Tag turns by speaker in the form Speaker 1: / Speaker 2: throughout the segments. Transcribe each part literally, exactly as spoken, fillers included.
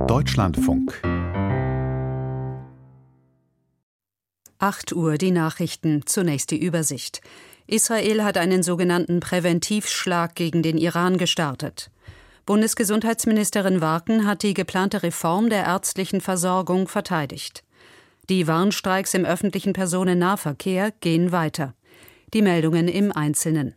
Speaker 1: Deutschlandfunk.
Speaker 2: acht Uhr die Nachrichten, zunächst die Übersicht. Israel hat einen sogenannten Präventivschlag gegen den Iran gestartet. Bundesgesundheitsministerin Warken hat die geplante Reform der ärztlichen Versorgung verteidigt. Die Warnstreiks im öffentlichen Personennahverkehr gehen weiter. Die Meldungen im Einzelnen.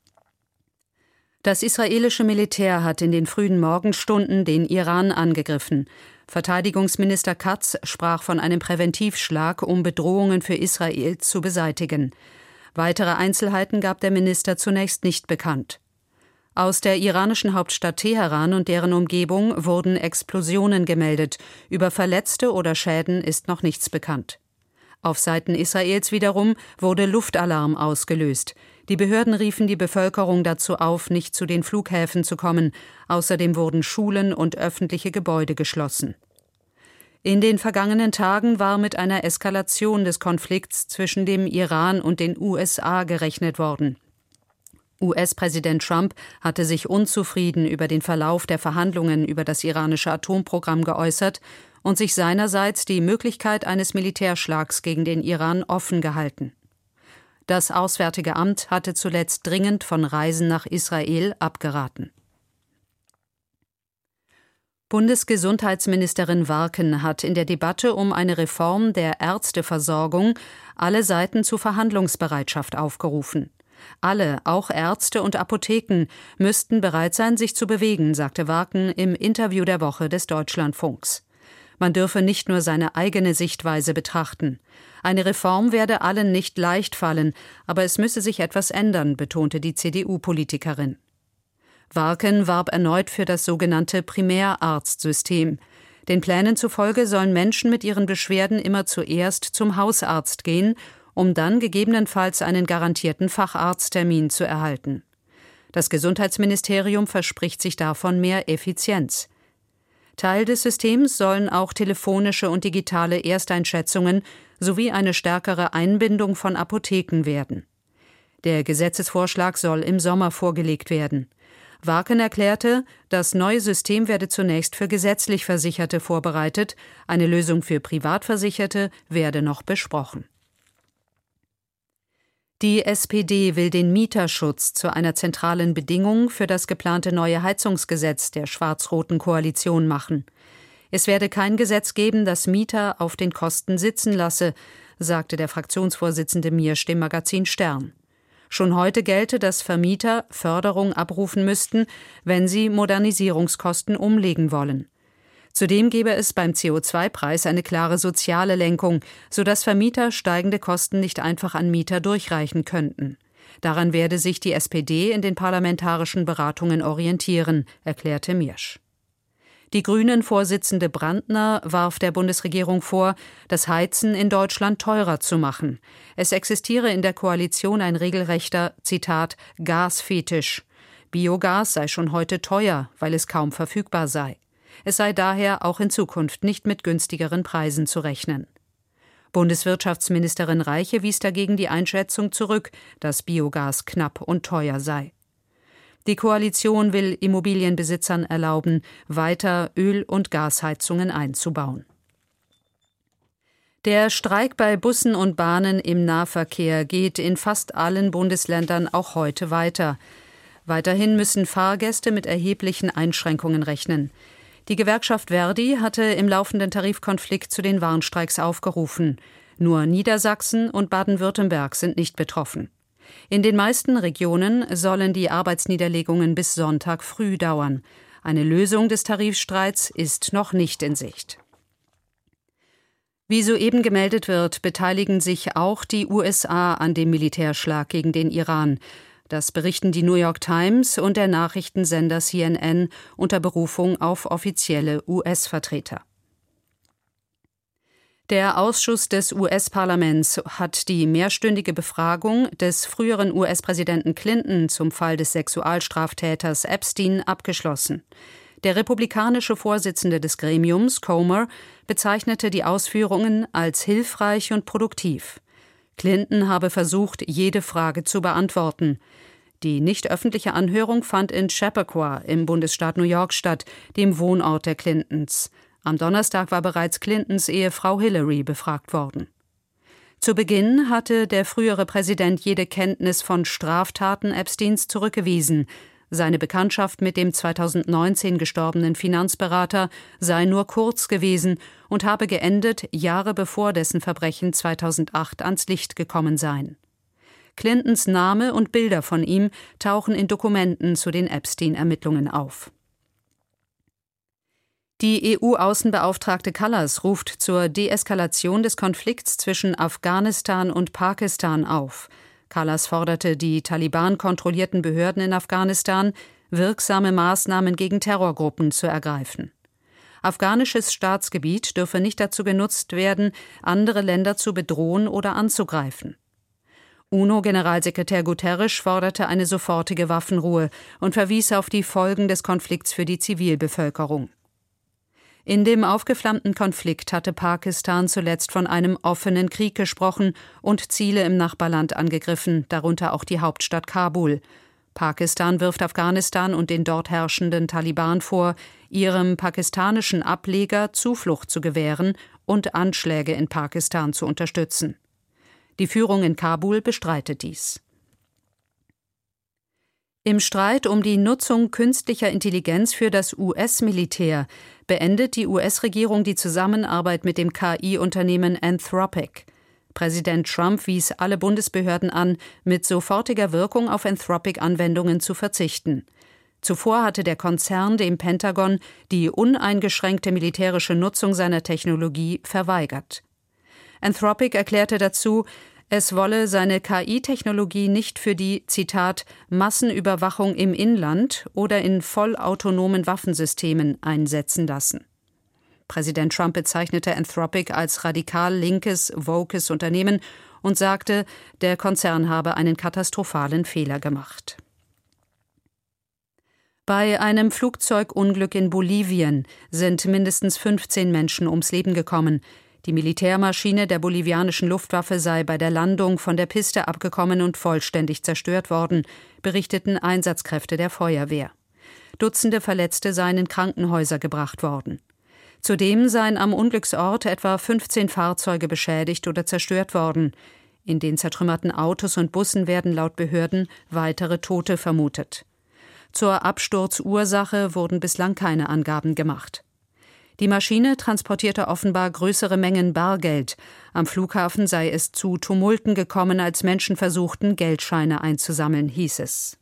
Speaker 2: Das israelische Militär hat in den frühen Morgenstunden den Iran angegriffen. Verteidigungsminister Katz sprach von einem Präventivschlag, um Bedrohungen für Israel zu beseitigen. Weitere Einzelheiten gab der Minister zunächst nicht bekannt. Aus der iranischen Hauptstadt Teheran und deren Umgebung wurden Explosionen gemeldet. Über Verletzte oder Schäden ist noch nichts bekannt. Auf Seiten Israels wiederum wurde Luftalarm ausgelöst. Die Behörden riefen die Bevölkerung dazu auf, nicht zu den Flughäfen zu kommen. Außerdem wurden Schulen und öffentliche Gebäude geschlossen. In den vergangenen Tagen war mit einer Eskalation des Konflikts zwischen dem Iran und den U S A gerechnet worden. U S-Präsident Trump hatte sich unzufrieden über den Verlauf der Verhandlungen über das iranische Atomprogramm geäußert und sich seinerseits die Möglichkeit eines Militärschlags gegen den Iran offen gehalten. Das Auswärtige Amt hatte zuletzt dringend von Reisen nach Israel abgeraten. Bundesgesundheitsministerin Warken hat in der Debatte um eine Reform der Ärzteversorgung alle Seiten zu Verhandlungsbereitschaft aufgerufen. Alle, auch Ärzte und Apotheken, müssten bereit sein, sich zu bewegen, sagte Warken im Interview der Woche des Deutschlandfunks. Man dürfe nicht nur seine eigene Sichtweise betrachten. Eine Reform werde allen nicht leicht fallen, aber es müsse sich etwas ändern, betonte die C D U-Politikerin. Warken warb erneut für das sogenannte Primärarztsystem. Den Plänen zufolge sollen Menschen mit ihren Beschwerden immer zuerst zum Hausarzt gehen, um dann gegebenenfalls einen garantierten Facharzttermin zu erhalten. Das Gesundheitsministerium verspricht sich davon mehr Effizienz. Teil des Systems sollen auch telefonische und digitale Ersteinschätzungen sowie eine stärkere Einbindung von Apotheken werden. Der Gesetzesvorschlag soll im Sommer vorgelegt werden. Warken erklärte, das neue System werde zunächst für gesetzlich Versicherte vorbereitet, eine Lösung für Privatversicherte werde noch besprochen. Die S P D will den Mieterschutz zu einer zentralen Bedingung für das geplante neue Heizungsgesetz der schwarz-roten Koalition machen. Es werde kein Gesetz geben, das Mieter auf den Kosten sitzen lasse, sagte der Fraktionsvorsitzende Miersch dem Magazin Stern. Schon heute gelte, dass Vermieter Förderung abrufen müssten, wenn sie Modernisierungskosten umlegen wollen. Zudem gebe es beim C O zwei Preis eine klare soziale Lenkung, sodass Vermieter steigende Kosten nicht einfach an Mieter durchreichen könnten. Daran werde sich die S P D in den parlamentarischen Beratungen orientieren, erklärte Miersch. Die Grünen-Vorsitzende Brandner warf der Bundesregierung vor, das Heizen in Deutschland teurer zu machen. Es existiere in der Koalition ein regelrechter, Zitat, Gasfetisch. Biogas sei schon heute teuer, weil es kaum verfügbar sei. Es sei daher auch in Zukunft nicht mit günstigeren Preisen zu rechnen. Bundeswirtschaftsministerin Reiche wies dagegen die Einschätzung zurück, dass Biogas knapp und teuer sei. Die Koalition will Immobilienbesitzern erlauben, weiter Öl- und Gasheizungen einzubauen. Der Streik bei Bussen und Bahnen im Nahverkehr geht in fast allen Bundesländern auch heute weiter. Weiterhin müssen Fahrgäste mit erheblichen Einschränkungen rechnen. Die Gewerkschaft Verdi hatte im laufenden Tarifkonflikt zu den Warnstreiks aufgerufen. Nur Niedersachsen und Baden-Württemberg sind nicht betroffen. In den meisten Regionen sollen die Arbeitsniederlegungen bis Sonntag früh dauern. Eine Lösung des Tarifstreits ist noch nicht in Sicht. Wie soeben gemeldet wird, beteiligen sich auch die U S A an dem Militärschlag gegen den Iran. Das berichten die New York Times und der Nachrichtensender C N N unter Berufung auf offizielle U S-Vertreter. Der Ausschuss des U S-Parlaments hat die mehrstündige Befragung des früheren U S-Präsidenten Clinton zum Fall des Sexualstraftäters Epstein abgeschlossen. Der republikanische Vorsitzende des Gremiums, Comer, bezeichnete die Ausführungen als hilfreich und produktiv. Clinton habe versucht, jede Frage zu beantworten. Die nicht öffentliche Anhörung fand in Chappaqua im Bundesstaat New York statt, dem Wohnort der Clintons. Am Donnerstag war bereits Clintons Ehefrau Hillary befragt worden. Zu Beginn hatte der frühere Präsident jede Kenntnis von Straftaten Epsteins zurückgewiesen. Seine Bekanntschaft mit dem zweitausendneunzehn gestorbenen Finanzberater sei nur kurz gewesen und habe geendet, Jahre bevor dessen Verbrechen zweitausendacht ans Licht gekommen seien. Clintons Name und Bilder von ihm tauchen in Dokumenten zu den Epstein-Ermittlungen auf. Die E U-Außenbeauftragte Kallas ruft zur Deeskalation des Konflikts zwischen Afghanistan und Pakistan auf. Kallas forderte die Taliban-kontrollierten Behörden in Afghanistan, wirksame Maßnahmen gegen Terrorgruppen zu ergreifen. Afghanisches Staatsgebiet dürfe nicht dazu genutzt werden, andere Länder zu bedrohen oder anzugreifen. UNO-Generalsekretär Guterres forderte eine sofortige Waffenruhe und verwies auf die Folgen des Konflikts für die Zivilbevölkerung. In dem aufgeflammten Konflikt hatte Pakistan zuletzt von einem offenen Krieg gesprochen und Ziele im Nachbarland angegriffen, darunter auch die Hauptstadt Kabul. Pakistan wirft Afghanistan und den dort herrschenden Taliban vor, ihrem pakistanischen Ableger Zuflucht zu gewähren und Anschläge in Pakistan zu unterstützen. Die Führung in Kabul bestreitet dies. Im Streit um die Nutzung künstlicher Intelligenz für das U S-Militär beendet die U S-Regierung die Zusammenarbeit mit dem K I-Unternehmen Anthropic. Präsident Trump wies alle Bundesbehörden an, mit sofortiger Wirkung auf Anthropic-Anwendungen zu verzichten. Zuvor hatte der Konzern dem Pentagon die uneingeschränkte militärische Nutzung seiner Technologie verweigert. Anthropic erklärte dazu, es wolle seine K I-Technologie nicht für die, Zitat, Massenüberwachung im Inland oder in vollautonomen Waffensystemen einsetzen lassen. Präsident Trump bezeichnete Anthropic als radikal linkes, wokes Unternehmen und sagte, der Konzern habe einen katastrophalen Fehler gemacht. Bei einem Flugzeugunglück in Bolivien sind mindestens fünfzehn Menschen ums Leben gekommen. Die Militärmaschine der bolivianischen Luftwaffe sei bei der Landung von der Piste abgekommen und vollständig zerstört worden, berichteten Einsatzkräfte der Feuerwehr. Dutzende Verletzte seien in Krankenhäuser gebracht worden. Zudem seien am Unglücksort etwa fünfzehn Fahrzeuge beschädigt oder zerstört worden. In den zertrümmerten Autos und Bussen werden laut Behörden weitere Tote vermutet. Zur Absturzursache wurden bislang keine Angaben gemacht. Die Maschine transportierte offenbar größere Mengen Bargeld. Am Flughafen sei es zu Tumulten gekommen, als Menschen versuchten, Geldscheine einzusammeln, hieß es.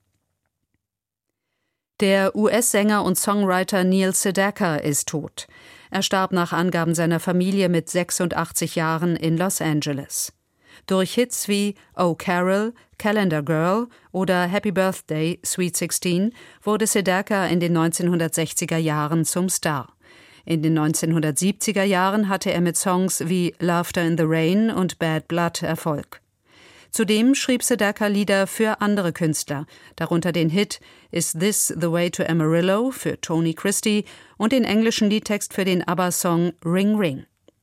Speaker 2: Der U S-Sänger und Songwriter Neil Sedaka ist tot. Er starb nach Angaben seiner Familie mit sechsundachtzig Jahren in Los Angeles. Durch Hits wie Oh Carol, Calendar Girl oder Happy Birthday, Sweet sixteen wurde Sedaka in den neunzehnhundertsechziger Jahren zum Star. In den neunzehnhundertsiebziger Jahren hatte er mit Songs wie Laughter in the Rain und Bad Blood Erfolg. Zudem schrieb Sedaka Lieder für andere Künstler, darunter den Hit Is This the Way to Amarillo für Tony Christie und den englischen Liedtext für den ABBA-Song Ring Ring.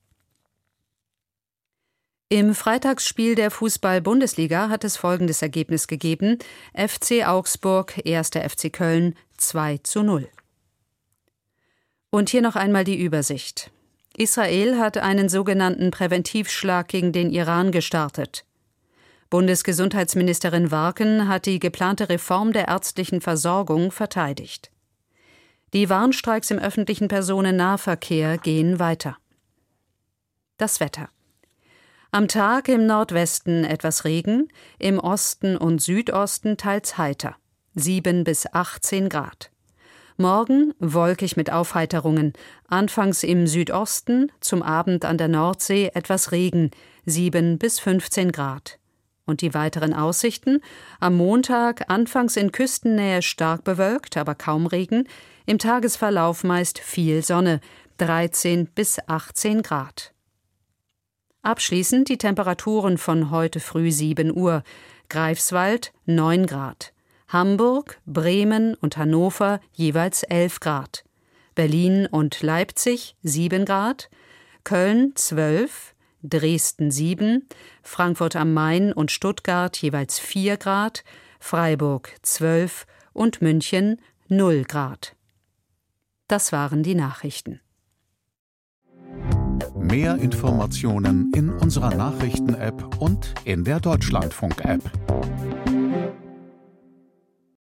Speaker 2: Im Freitagsspiel der Fußball-Bundesliga hat es folgendes Ergebnis gegeben: F C Augsburg, erster F C Köln, zwei zu null. Und hier noch einmal die Übersicht. Israel hat einen sogenannten Präventivschlag gegen den Iran gestartet. Bundesgesundheitsministerin Warken hat die geplante Reform der ärztlichen Versorgung verteidigt. Die Warnstreiks im öffentlichen Personennahverkehr gehen weiter. Das Wetter. Am Tag im Nordwesten etwas Regen, im Osten und Südosten teils heiter, sieben bis achtzehn Grad. Morgen wolkig mit Aufheiterungen, anfangs im Südosten, zum Abend an der Nordsee etwas Regen, sieben bis fünfzehn Grad. Und die weiteren Aussichten: am Montag anfangs in Küstennähe stark bewölkt, aber kaum Regen, im Tagesverlauf meist viel Sonne, dreizehn bis achtzehn Grad. Abschließend die Temperaturen von heute früh sieben Uhr. Greifswald neun Grad. Hamburg, Bremen und Hannover jeweils elf Grad. Berlin und Leipzig sieben Grad. Köln zwölf, Dresden sieben, Frankfurt am Main und Stuttgart jeweils vier Grad, Freiburg zwölf und München null Grad. Das waren die Nachrichten.
Speaker 1: Mehr Informationen in unserer Nachrichten-App und in der Deutschlandfunk-App.